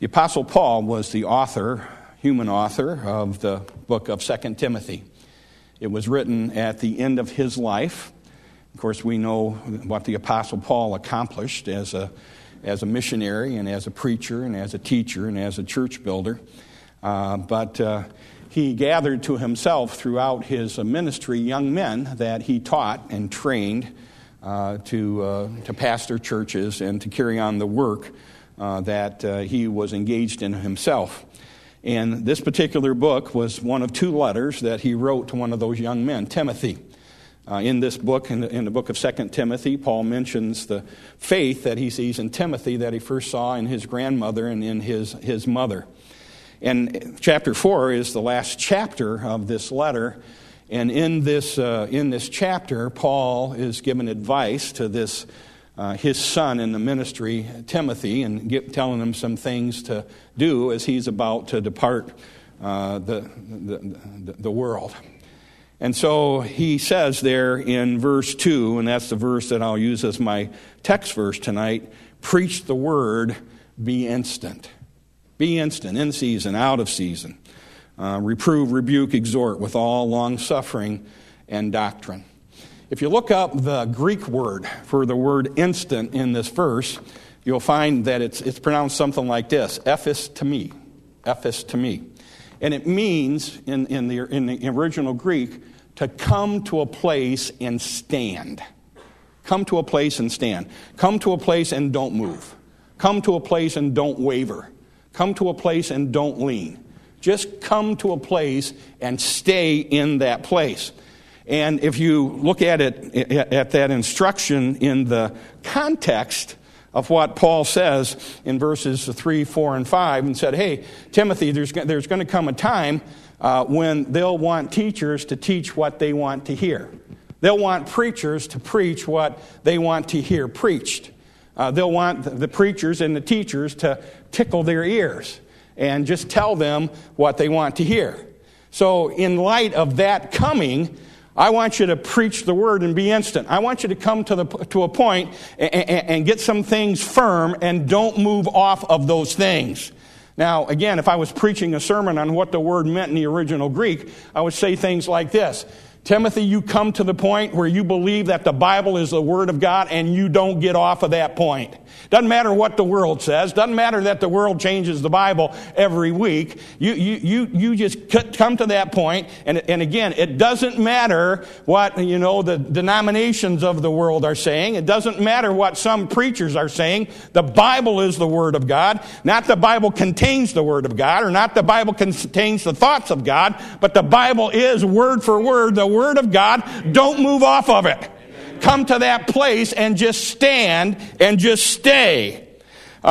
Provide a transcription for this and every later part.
The Apostle Paul was the author, human author, of the book of 2 Timothy. It was written at the end of his life. Of course, we know what the Apostle Paul accomplished as a missionary and as a preacher and as a teacher and as a church builder. But he gathered to himself throughout his ministry young men that he taught and trained to pastor churches and to carry on the work that he was engaged in himself. And this particular book was one of two letters that he wrote to one of those young men, Timothy. In this book, in the book of 2 Timothy, Paul mentions the faith that he sees in Timothy that he first saw in his grandmother and in his mother. And chapter 4 is the last chapter of this letter. And in this chapter, Paul is given advice to this his son in the ministry, Timothy, and telling him some things to do as he's about to depart the world. And so he says there in verse 2, and that's the verse that I'll use as my text verse tonight, preach the word, be instant. Be instant, in season, out of season. Reprove, rebuke, exhort with all long-suffering and doctrine. If you look up the Greek word for the word instant in this verse, you'll find that it's pronounced something like this, ephis to me. And it means, in the original Greek, to come to a place and stand. Come to a place and stand. Come to a place and don't move. Come to a place and don't waver. Come to a place and don't lean. Just come to a place and stay in that place. And if you look at it, at that instruction in the context of what Paul says in verses 3, 4, and 5, and said, hey, Timothy, there's going to come a time when they'll want teachers to teach what they want to hear. They'll want preachers to preach what they want to hear preached. They'll want the preachers and the teachers to tickle their ears and just tell them what they want to hear. So in light of that coming, I want you to preach the word and be instant. I want you to come to a point and get some things firm and don't move off of those things. Now, again, if I was preaching a sermon on what the word meant in the original Greek, I would say things like this. Timothy, you come to the point where you believe that the Bible is the Word of God and you don't get off of that point. Doesn't matter what the world says. Doesn't matter that the world changes the Bible every week. You just come to that point. And again, it doesn't matter what, the denominations of the world are saying. It doesn't matter what some preachers are saying. The Bible is the Word of God. Not the Bible contains the Word of God, or not the Bible contains the thoughts of God, but the Bible is word for word the Word of God. Don't move off of it. Come to that place and just stand and just stay. If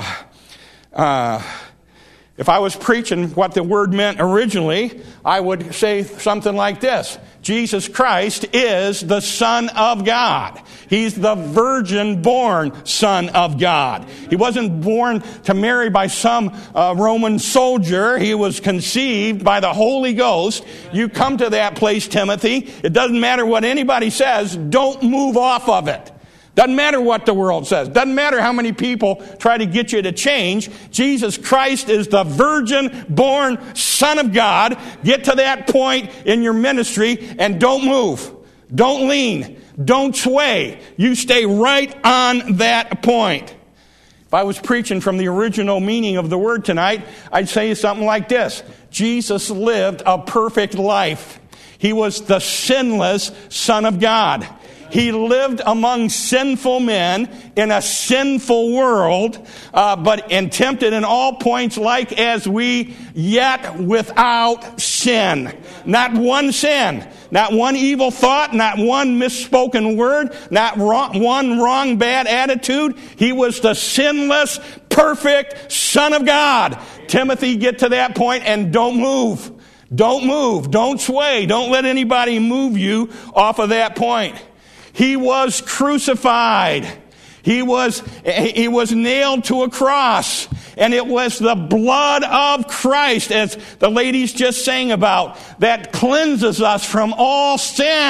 I was preaching what the word meant originally, I would say something like this. Jesus Christ is the Son of God. He's the virgin-born Son of God. He wasn't born to marry by some Roman soldier. He was conceived by the Holy Ghost. You come to that place, Timothy. It doesn't matter what anybody says. Don't move off of it. Doesn't matter what the world says. Doesn't matter how many people try to get you to change. Jesus Christ is the virgin-born Son of God. Get to that point in your ministry and don't move. Don't lean. Don't sway. You stay right on that point. If I was preaching from the original meaning of the word tonight, I'd say something like this. Jesus lived a perfect life. He was the sinless Son of God. He lived among sinful men in a sinful world, and tempted in all points like as we, yet without sin. Not one sin, not one evil thought, not one misspoken word, not one wrong, bad attitude. He was the sinless, perfect Son of God. Timothy, get to that point and don't move. Don't move. Don't sway. Don't let anybody move you off of that point. He was crucified. He was nailed to a cross. And it was the blood of Christ, as the ladies just sang about, that cleanses us from all sin.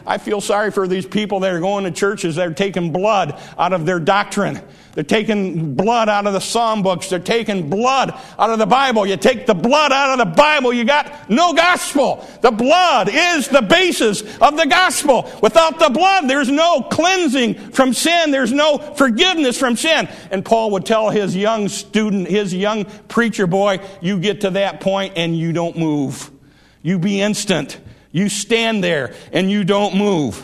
I feel sorry for these people that are going to churches that are taking blood out of their doctrine. They're taking blood out of the psalm books. They're taking blood out of the Bible. You take the blood out of the Bible, you got no gospel. The blood is the basis of the gospel. Without the blood, there's no cleansing from sin. There's no forgiveness from sin. And Paul would tell his young student, his young preacher boy, you get to that point and you don't move. You be instant. You stand there and you don't move.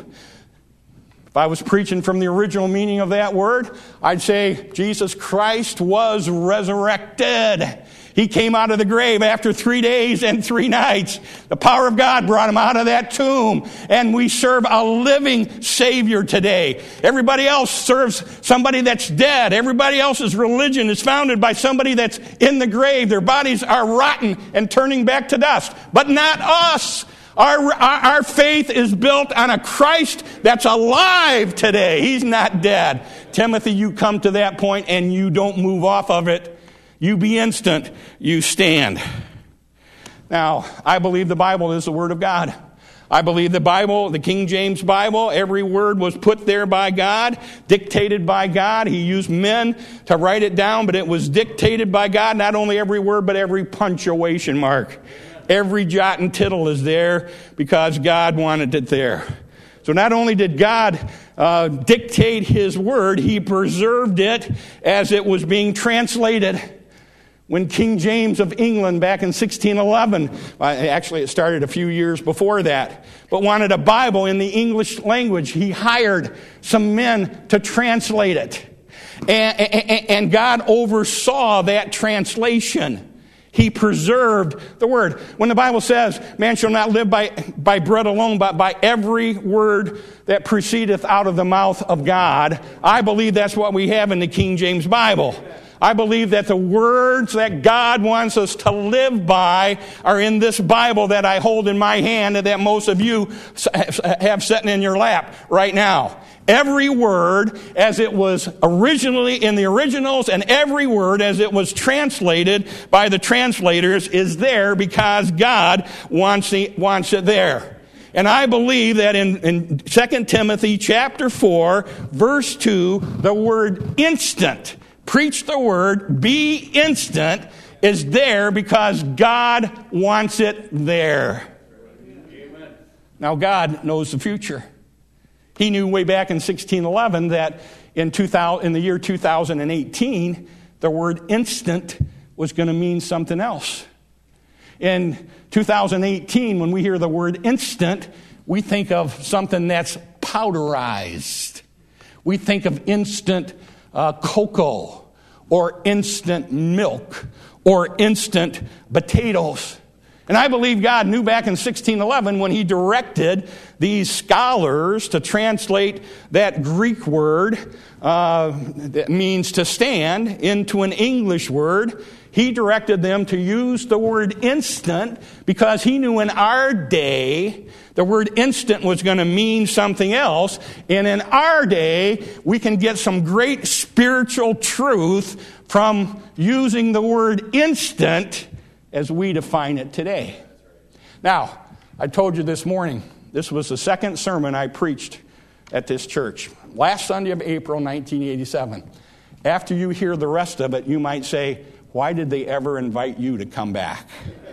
If I was preaching from the original meaning of that word, I'd say Jesus Christ was resurrected. He came out of the grave after 3 days and 3 nights. The power of God brought him out of that tomb. And we serve a living Savior today. Everybody else serves somebody that's dead. Everybody else's religion is founded by somebody that's in the grave. Their bodies are rotten and turning back to dust. But not us. Our faith is built on a Christ that's alive today. He's not dead. Timothy, you come to that point and you don't move off of it. You be instant. You stand. Now, I believe the Bible is the Word of God. I believe the Bible, the King James Bible, every word was put there by God, dictated by God. He used men to write it down, but it was dictated by God. Not only every word, but every punctuation mark. Every jot and tittle is there because God wanted it there. So not only did God dictate His Word, He preserved it as it was being translated. When King James of England back in 1611, actually it started a few years before that, but wanted a Bible in the English language, he hired some men to translate it. And God oversaw that translation. He preserved the word. When the Bible says, man shall not live by bread alone, but by every word that proceedeth out of the mouth of God, I believe that's what we have in the King James Bible. I believe that the words that God wants us to live by are in this Bible that I hold in my hand and that most of you have sitting in your lap right now. Every word as it was originally in the originals and every word as it was translated by the translators is there because God wants it there. And I believe that in 2 Timothy chapter 4, verse 2, the word instant, preach the word, be instant, is there because God wants it there. Amen. Now God knows the future. He knew way back in 1611 that in the year 2018, the word instant was going to mean something else. In 2018, when we hear the word instant, we think of something that's powderized. We think of instant cocoa or instant milk or instant potatoes. And I believe God knew back in 1611 when He directed these scholars to translate that Greek word that means to stand into an English word. He directed them to use the word instant because He knew in our day the word instant was going to mean something else. And in our day, we can get some great spiritual truth from using the word instant as we define it today. Now, I told you this morning, this was the second sermon I preached at this church. Last Sunday of April, 1987. After you hear the rest of it, you might say, why did they ever invite you to come back?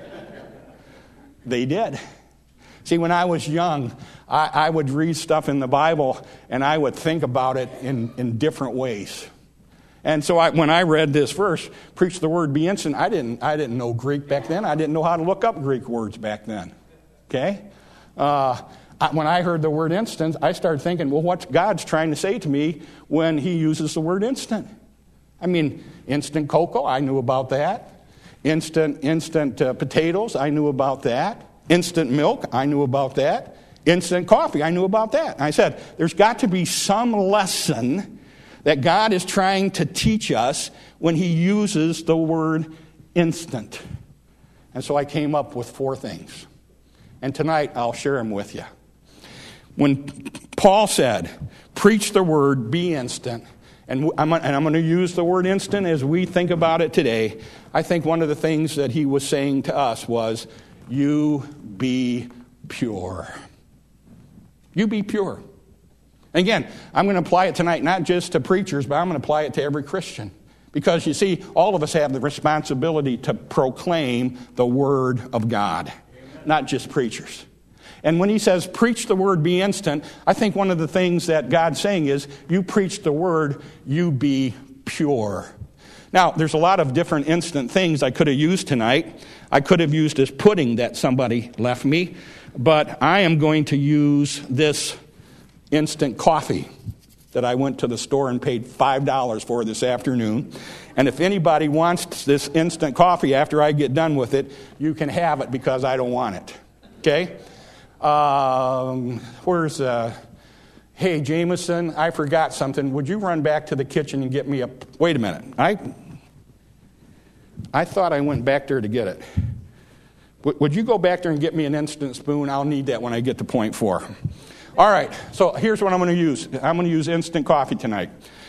They did. See, when I was young, I would read stuff in the Bible, and I would think about it in different ways. And so when I read this verse, preach the word, be instant, I didn't know Greek back then. I didn't know how to look up Greek words back then. Okay? When I heard the word instant, I started thinking, well, what's God's trying to say to me when He uses the word instant? I mean, instant cocoa, I knew about that. Instant potatoes, I knew about that. Instant milk, I knew about that. Instant coffee, I knew about that. And I said, there's got to be some lesson that God is trying to teach us when He uses the word instant. And so I came up with 4 things. And tonight I'll share them with you. When Paul said, preach the word, be instant, and I'm going to use the word instant as we think about it today, I think one of the things that he was saying to us was, you be pure. You be pure. Again, I'm going to apply it tonight not just to preachers, but I'm going to apply it to every Christian. Because you see, all of us have the responsibility to proclaim the Word of God, not just preachers. And when he says, preach the Word, be instant, I think one of the things that God's saying is, you preach the Word, you be pure. Now, there's a lot of different instant things I could have used tonight. I could have used this pudding that somebody left me, but I am going to use this instant coffee that I went to the store and paid $5 for this afternoon. And if anybody wants this instant coffee after I get done with it, you can have it because I don't want it. Okay? Hey, Jameson, I forgot something. Would you run back to the kitchen and get me a... Wait a minute. I thought I went back there to get it. Would you go back there and get me an instant spoon? I'll need that when I get to point 4. All right, so here's what I'm going to use. I'm going to use instant coffee tonight.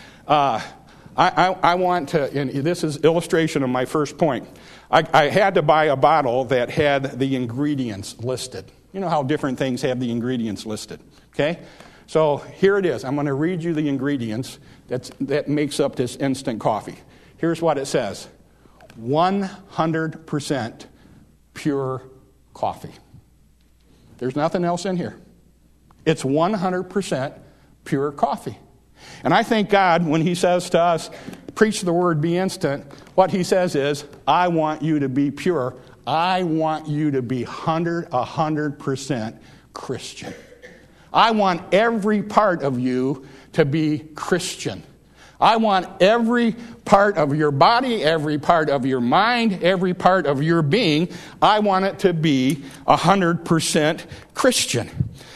I want to, and this is illustration of my first point. I had to buy a bottle that had the ingredients listed. You know how different things have the ingredients listed, okay? So here it is. I'm going to read you the ingredients that makes up this instant coffee. Here's what it says. 100% pure coffee. There's nothing else in here. It's 100% pure coffee. And I thank God when he says to us, preach the word, be instant, what he says is, I want you to be pure. I want you to be 100% Christian. I want every part of you to be Christian. I want every part of your body, every part of your mind, every part of your being, I want it to be 100% Christian.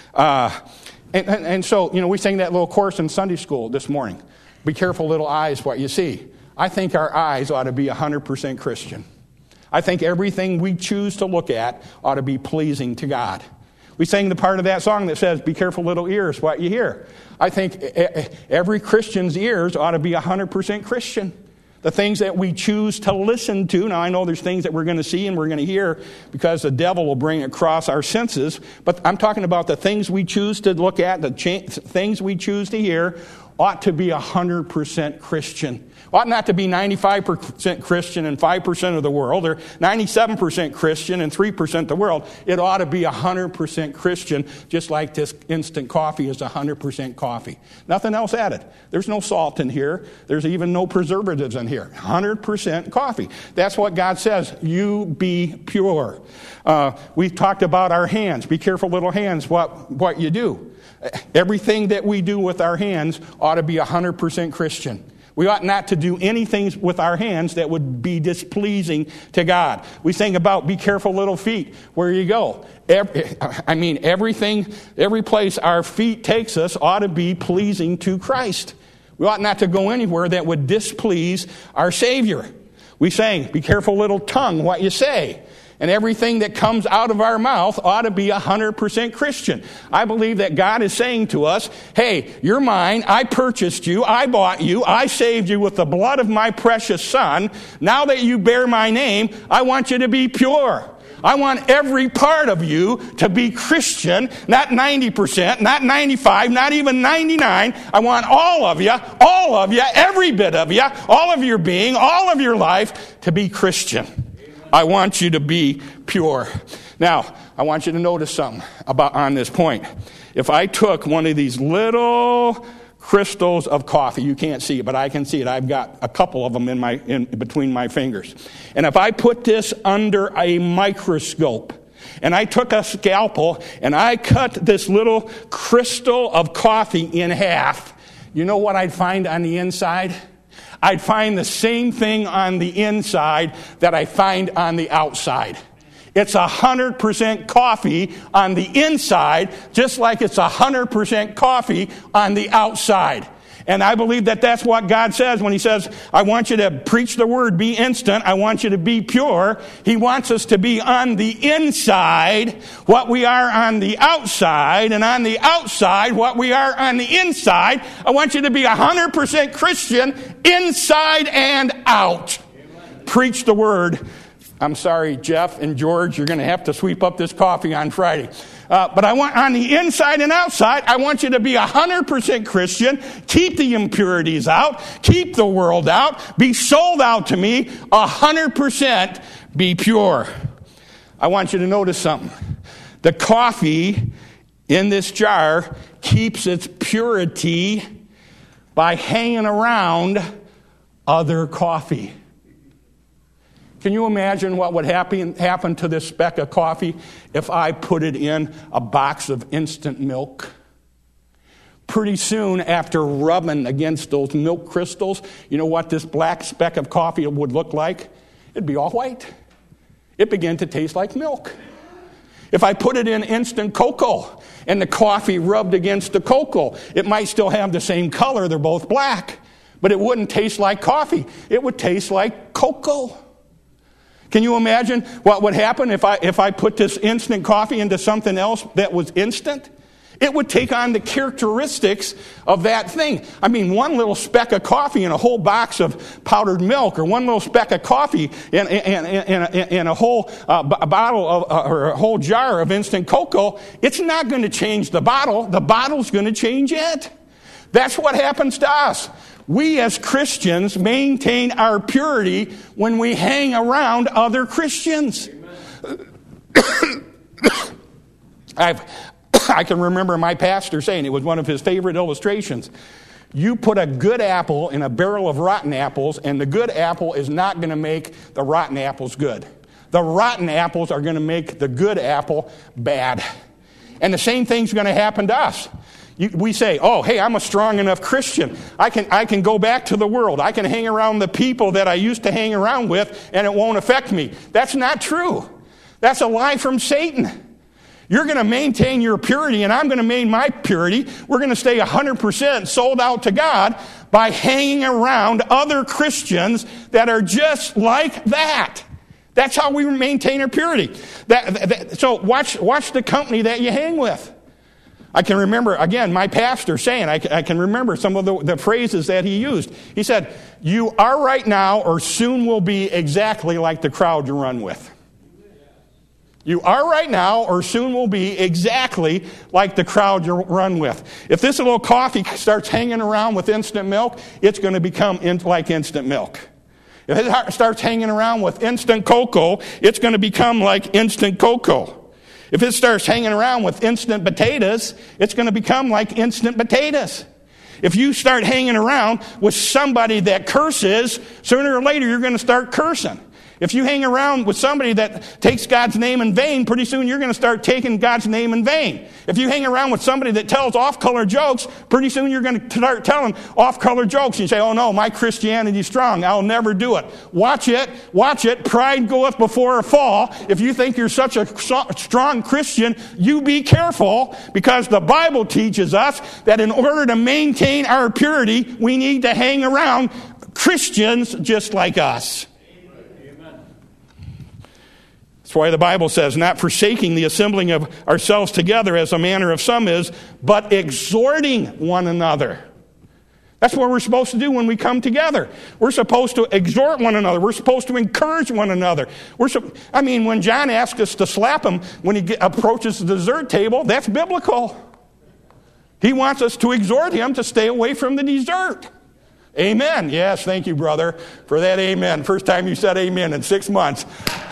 And so, we sang that little chorus in Sunday school this morning. Be careful, little eyes, what you see. I think our eyes ought to be 100% Christian. I think everything we choose to look at ought to be pleasing to God. We sang the part of that song that says, be careful, little ears, what you hear. I think every Christian's ears ought to be 100% Christian. The things that we choose to listen to. Now, I know there's things that we're going to see and we're going to hear because the devil will bring across our senses. But I'm talking about the things we choose to look at, the things we choose to hear ought to be 100% Christian. Ought not to be 95% Christian and 5% of the world, or 97% Christian and 3% of the world. It ought to be 100% Christian, just like this instant coffee is 100% coffee. Nothing else added. There's no salt in here. There's even no preservatives in here. 100% coffee. That's what God says. You be pure. We've talked about our hands. Be careful, little hands, what you do. Everything that we do with our hands ought to be 100% Christian. We ought not to do anything with our hands that would be displeasing to God. We sing about be careful, little feet, where you go. Everything, every place our feet takes us ought to be pleasing to Christ. We ought not to go anywhere that would displease our Savior. We sang, be careful, little tongue, what you say. And everything that comes out of our mouth ought to be 100% Christian. I believe that God is saying to us, hey, you're mine. I purchased you. I bought you. I saved you with the blood of my precious Son. Now that you bear my name, I want you to be pure. I want every part of you to be Christian, not 90%, not 95, not even 99. I want all of you, every bit of you, all of your being, all of your life to be Christian. I want you to be pure. Now, I want you to notice something on this point. If I took one of these little crystals of coffee, you can't see it, but I can see it. I've got a couple of them in between my fingers. And if I put this under a microscope, and I took a scalpel and I cut this little crystal of coffee in half, you know what I'd find on the inside? I'd find the same thing on the inside that I find on the outside. It's 100% coffee on the inside, just like it's 100% coffee on the outside. And I believe that that's what God says when he says, I want you to preach the word, be instant. I want you to be pure. He wants us to be on the inside what we are on the outside, and on the outside what we are on the inside. I want you to be 100% Christian inside and out. Amen. Preach the word. I'm sorry, Jeff and George, you're going to have to sweep up this coffee on Friday. But I want, on the inside and outside, I want you to be 100% Christian, keep the impurities out, keep the world out, be sold out to me, 100% be pure. I want you to notice something. The coffee in this jar keeps its purity by hanging around other coffee. Can you imagine what would happen to this speck of coffee if I put it in a box of instant milk? Pretty soon, after rubbing against those milk crystals, you know what this black speck of coffee would look like? It'd be all white. It began to taste like milk. If I put it in instant cocoa and the coffee rubbed against the cocoa, it might still have the same color. They're both black. But it wouldn't taste like coffee. It would taste like cocoa. Can you imagine what would happen if I put this instant coffee into something else that was instant? It would take on the characteristics of that thing. I mean, one little speck of coffee in a whole box of powdered milk, or one little speck of coffee in a whole bottle or a whole jar of instant cocoa, it's not going to change the bottle. The bottle's going to change it. That's what happens to us. We as Christians maintain our purity when we hang around other Christians. I can remember my pastor saying, it was one of his favorite illustrations, you put a good apple in a barrel of rotten apples, and the good apple is not going to make the rotten apples good. The rotten apples are going to make the good apple bad. And the same thing's going to happen to us. We say, oh, hey, I'm a strong enough Christian. I can go back to the world. I can hang around the people that I used to hang around with, and it won't affect me. That's not true. That's a lie from Satan. You're going to maintain your purity, and I'm going to maintain my purity. We're going to stay 100% sold out to God by hanging around other Christians that are just like that. That's how we maintain our purity. So watch the company that you hang with. I can remember, again, my pastor saying, I can remember some of the phrases that he used. He said, you are right now or soon will be exactly like the crowd you run with. You are right now or soon will be exactly like the crowd you run with. If this little coffee starts hanging around with instant milk, it's going to become like instant milk. If it starts hanging around with instant cocoa, it's going to become like instant cocoa. If it starts hanging around with instant potatoes, it's going to become like instant potatoes. If you start hanging around with somebody that curses, sooner or later you're going to start cursing. If you hang around with somebody that takes God's name in vain, pretty soon you're going to start taking God's name in vain. If you hang around with somebody that tells off-color jokes, pretty soon you're going to start telling off-color jokes. And you say, oh no, my Christianity's strong. I'll never do it. Watch it. Pride goeth before a fall. If you think you're such a strong Christian, you be careful, because the Bible teaches us that in order to maintain our purity, we need to hang around Christians just like us. That's why the Bible says, not forsaking the assembling of ourselves together as a manner of some is, but exhorting one another. That's what we're supposed to do when we come together. We're supposed to exhort one another. We're supposed to encourage one another. When John asks us to slap him when he approaches the dessert table, that's biblical. He wants us to exhort him to stay away from the dessert. Amen. Yes, thank you, brother, for that amen. First time you said amen in 6 months.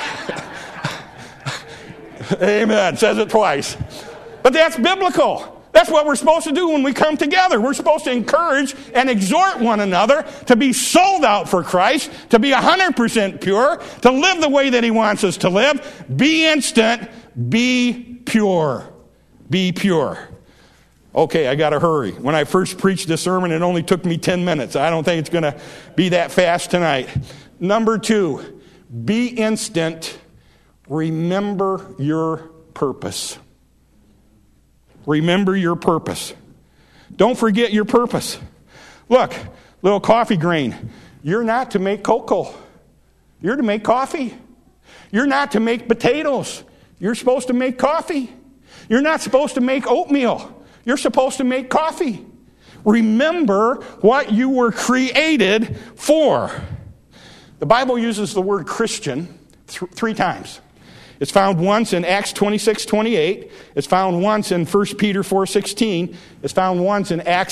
Amen. Says it twice. But that's biblical. That's what we're supposed to do when we come together. We're supposed to encourage and exhort one another to be sold out for Christ, to be 100% pure, to live the way that He wants us to live. Be instant. Be pure. Be pure. Okay, I got to hurry. When I first preached this sermon, it only took me 10 minutes. I don't think it's going to be that fast tonight. Number 2, be instant. Remember your purpose. Remember your purpose. Don't forget your purpose. Look, little coffee grain. You're not to make cocoa. You're to make coffee. You're not to make potatoes. You're supposed to make coffee. You're not supposed to make oatmeal. You're supposed to make coffee. Remember what you were created for. The Bible uses the word Christian 3 times. It's found once in Acts 26:28. It's found once in 1 Peter 4:16. It's found once in Acts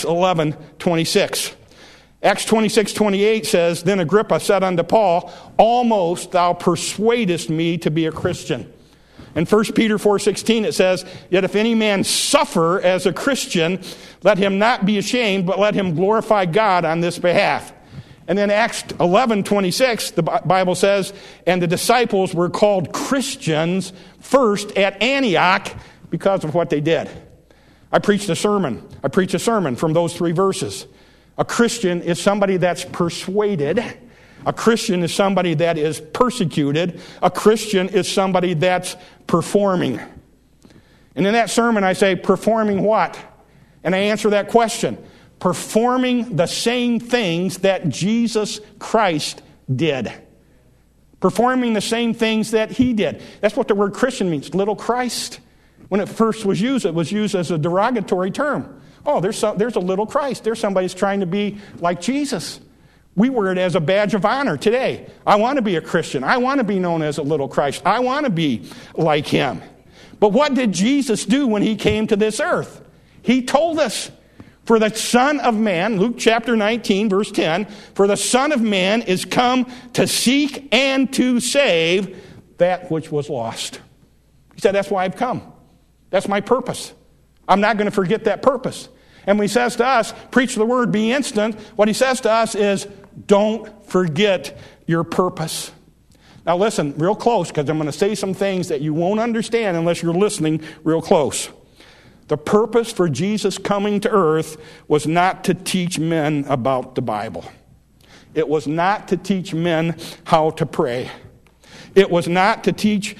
11:26. Acts 26:28 says, Then Agrippa said unto Paul, Almost thou persuadest me to be a Christian. In 1 Peter 4:16 it says, Yet if any man suffer as a Christian, let him not be ashamed, but let him glorify God on this behalf. And then Acts 11:26, the Bible says, And the disciples were called Christians first at Antioch because of what they did. I preached a sermon from those 3 verses. A Christian is somebody that's persuaded. A Christian is somebody that is persecuted. A Christian is somebody that's performing. And in that sermon I say, performing what? And I answer that question. Performing the same things that Jesus Christ did. Performing the same things that he did. That's what the word Christian means, little Christ. When it first was used, it was used as a derogatory term. Oh, there's a little Christ. There's somebody who's trying to be like Jesus. We wear it as a badge of honor today. I want to be a Christian. I want to be known as a little Christ. I want to be like him. But what did Jesus do when he came to this earth? He told us, for the Son of Man, Luke chapter 19, verse 10, for the Son of Man is come to seek and to save that which was lost. He said, that's why I've come. That's my purpose. I'm not going to forget that purpose. And when he says to us, preach the word, be instant, what he says to us is, don't forget your purpose. Now listen real close, because I'm going to say some things that you won't understand unless you're listening real close. The purpose for Jesus coming to earth was not to teach men about the Bible. It was not to teach men how to pray. It was not to teach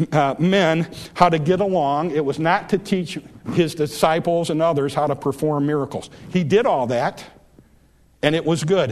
men how to get along. It was not to teach his disciples and others how to perform miracles. He did all that, and it was good.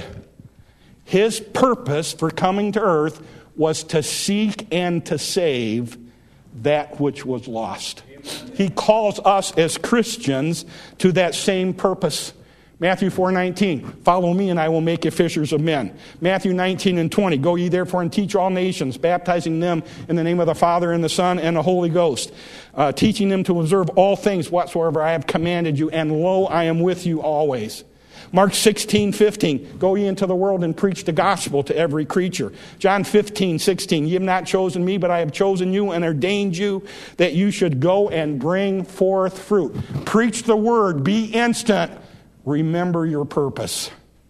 His purpose for coming to earth was to seek and to save that which was lost. He calls us as Christians to that same purpose. Matthew 4:19, follow me and I will make you fishers of men. Matthew 19:20, go ye therefore and teach all nations, baptizing them in the name of the Father and the Son and the Holy Ghost, teaching them to observe all things whatsoever I have commanded you, and lo, I am with you always. Mark 16:15, go ye into the world and preach the gospel to every creature. John 15:16, ye have not chosen me, but I have chosen you and ordained you that you should go and bring forth fruit. Preach the word, be instant. Remember your purpose.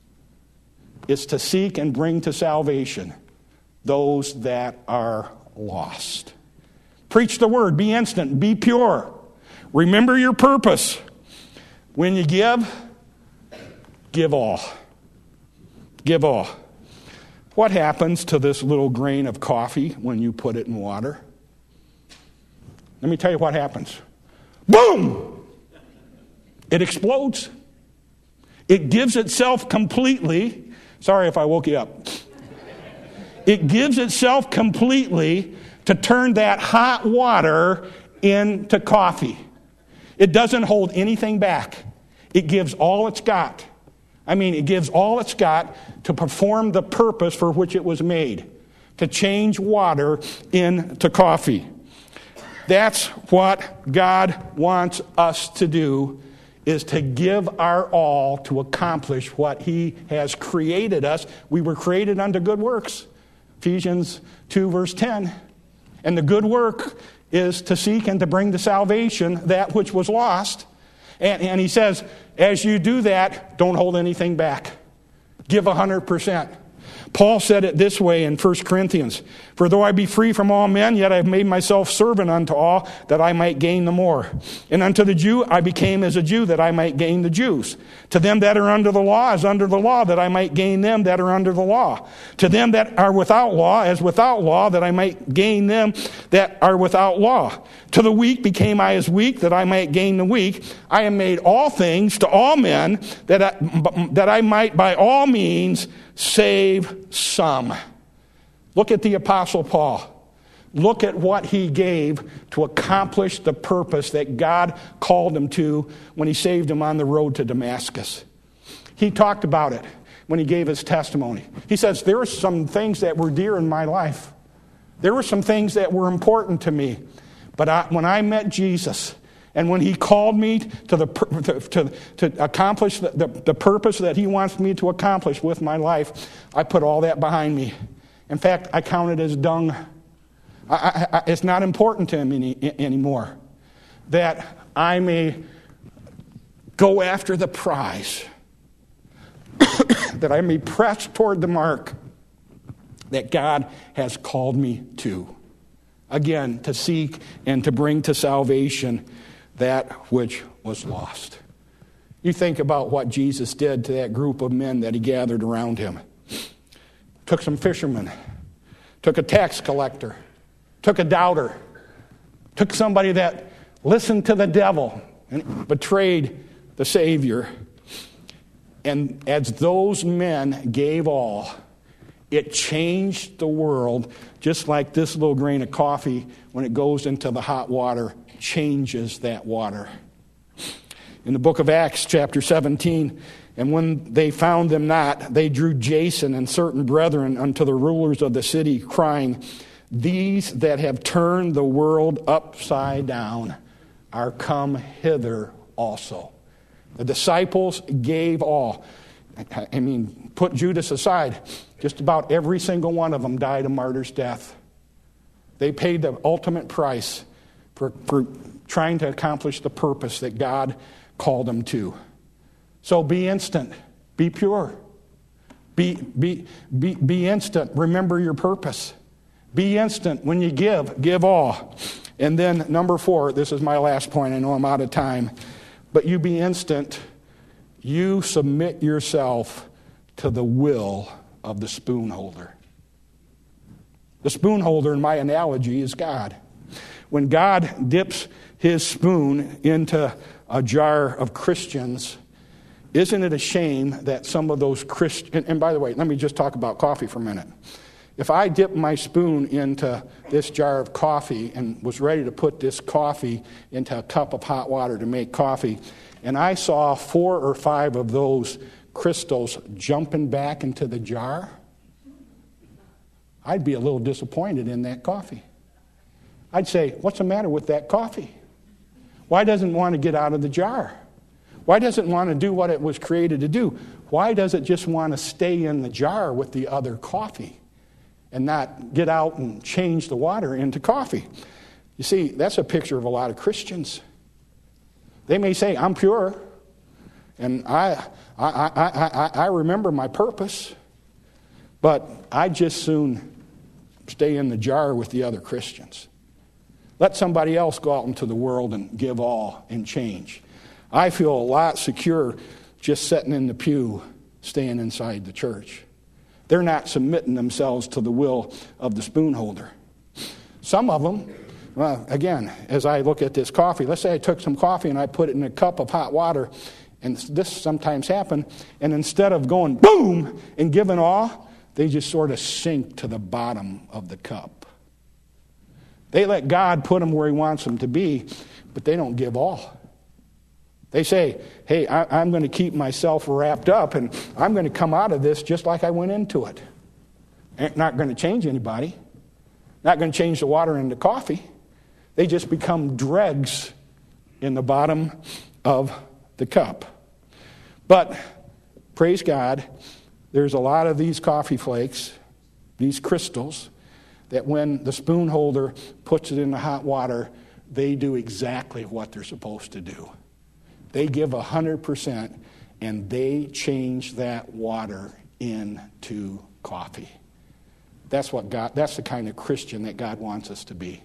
It's to seek and bring to salvation those that are lost. Preach the word, be instant, be pure. Remember your purpose. When you give all. Give all. What happens to this little grain of coffee when you put it in water? Let me tell you what happens. Boom! It explodes. It gives itself completely. Sorry if I woke you up. It gives itself completely to turn that hot water into coffee. It doesn't hold anything back. It gives all it's got. It gives all it's got to perform the purpose for which it was made, to change water into coffee. That's what God wants us to do, is to give our all to accomplish what he has created us. We were created unto good works. Ephesians 2 verse 10. And the good work is to seek and to bring to salvation that which was lost. And he says, as you do that, don't hold anything back. Give 100%. Paul said it this way in 1 Corinthians, for though I be free from all men, yet I have made myself servant unto all, that I might gain the more. And unto the Jew I became as a Jew, that I might gain the Jews. To them that are under the law, as under the law, that I might gain them that are under the law. To them that are without law, as without law, that I might gain them that are without law. To the weak became I as weak, that I might gain the weak. I am made all things to all men, that I might by all means save some. Look at the Apostle Paul. Look at what he gave to accomplish the purpose that God called him to when he saved him on the road to Damascus. He talked about it when he gave his testimony. He says, there are some things that were dear in my life. There were some things that were important to me. But when I met Jesus, and when he called me to accomplish the purpose that he wants me to accomplish with my life, I put all that behind me. In fact, I count it as dung. It's not important to him anymore. That I may go after the prize. That I may press toward the mark that God has called me to. Again, to seek and to bring to salvation that which was lost. You think about what Jesus did to that group of men that he gathered around him. Took some fishermen, took a tax collector, took a doubter, took somebody that listened to the devil and betrayed the Savior. And as those men gave all, it changed the world, just like this little grain of coffee, when it goes into the hot water, changes that water. In the book of Acts, chapter 17, and when they found them not, they drew Jason and certain brethren unto the rulers of the city, crying, These that have turned the world upside down are come hither also. The disciples gave all. I mean, put Judas aside. Just about every single one of them died a martyr's death. They paid the ultimate price for trying to accomplish the purpose that God called them to. So be instant. Be pure. Be instant. Remember your purpose. Be instant. When you give all. And then number 4, this is my last point. I know I'm out of time. But you be instant. You submit yourself to the will of the spoon holder. The spoon holder, in my analogy, is God. When God dips his spoon into a jar of Christians, isn't it a shame that some of those Christians... And by the way, let me just talk about coffee for a minute. If I dipped my spoon into this jar of coffee and was ready to put this coffee into a cup of hot water to make coffee, and I saw 4 or 5 of those crystals jumping back into the jar, I'd be a little disappointed in that coffee. I'd say, what's the matter with that coffee? Why doesn't it want to get out of the jar? Why doesn't it want to do what it was created to do? Why does it just want to stay in the jar with the other coffee and not get out and change the water into coffee? You see, that's a picture of a lot of Christians. They may say, I'm pure, and I remember my purpose, but I'd just soon stay in the jar with the other Christians. Let somebody else go out into the world and give all and change. I feel a lot secure just sitting in the pew, staying inside the church. They're not submitting themselves to the will of the spoon holder. Some of them, well, again, as I look at this coffee, let's say I took some coffee and I put it in a cup of hot water, and this sometimes happens, and instead of going boom and giving all, they just sort of sink to the bottom of the cup. They let God put them where he wants them to be, but they don't give all. They say, hey, I'm going to keep myself wrapped up, and I'm going to come out of this just like I went into it. Not going to change anybody. Not going to change the water into coffee. They just become dregs in the bottom of the cup. But, praise God, there's a lot of these coffee flakes, these crystals, that when the spoon holder puts it in the hot water, they do exactly what they're supposed to do. They give 100%, and they change that water into coffee. That's the kind of Christian that God wants us to be.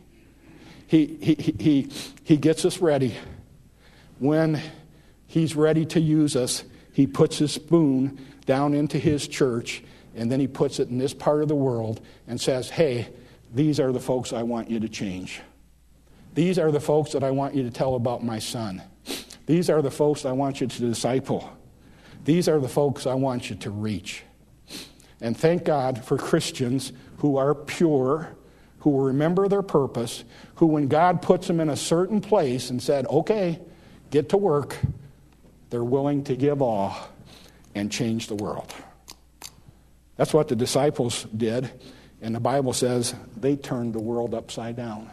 He gets us ready. When he's ready to use us, he puts his spoon down into his church, and then he puts it in this part of the world and says, hey, these are the folks I want you to change. These are the folks that I want you to tell about my son. These are the folks I want you to disciple. These are the folks I want you to reach. And thank God for Christians who are pure, who remember their purpose, who when God puts them in a certain place and said, okay, get to work, they're willing to give all and change the world. That's what the disciples did. And the Bible says they turned the world upside down.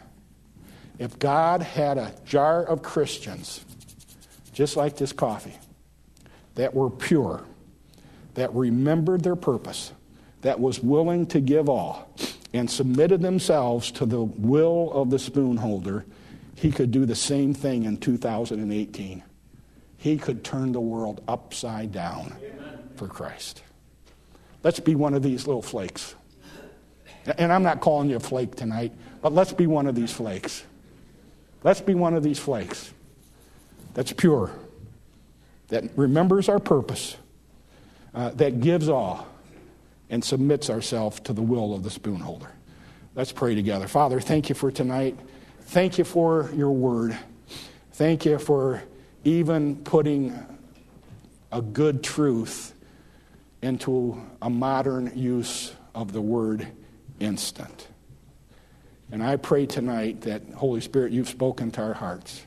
If God had a jar of Christians, just like this coffee, that were pure, that remembered their purpose, that was willing to give all, and submitted themselves to the will of the spoonholder, he could do the same thing in 2018. He could turn the world upside down for Christ. Let's be one of these little flakes. And I'm not calling you a flake tonight, but let's be one of these flakes. Let's be one of these flakes that's pure, that remembers our purpose, that gives all, and submits ourselves to the will of the spoonholder. Let's pray together. Father, thank you for tonight. Thank you for your word. Thank you for even putting a good truth into a modern use of the word instant. And I pray tonight that, Holy Spirit, you've spoken to our hearts.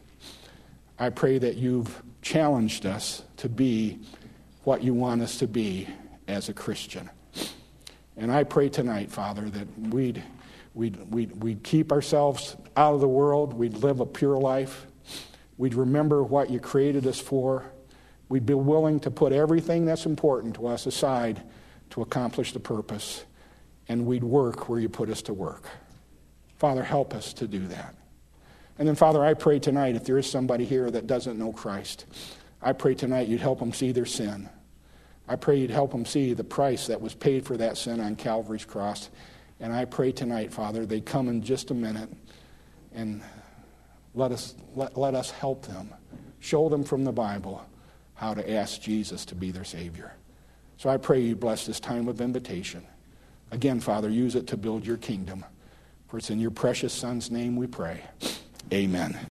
I pray that you've challenged us to be what you want us to be as a Christian. And I pray tonight, Father, that we'd keep ourselves out of the world. We'd live a pure life. We'd remember what you created us for. We'd be willing to put everything that's important to us aside to accomplish the purpose. And we'd work where you put us to work. Father, help us to do that. And then, Father, I pray tonight, if there is somebody here that doesn't know Christ, I pray tonight you'd help them see their sin. I pray you'd help them see the price that was paid for that sin on Calvary's cross. And I pray tonight, Father, they come in just a minute and let us help them. Show them from the Bible how to ask Jesus to be their Savior. So I pray you bless this time of invitation. Again, Father, use it to build your kingdom. For it's in your precious Son's name we pray. Amen.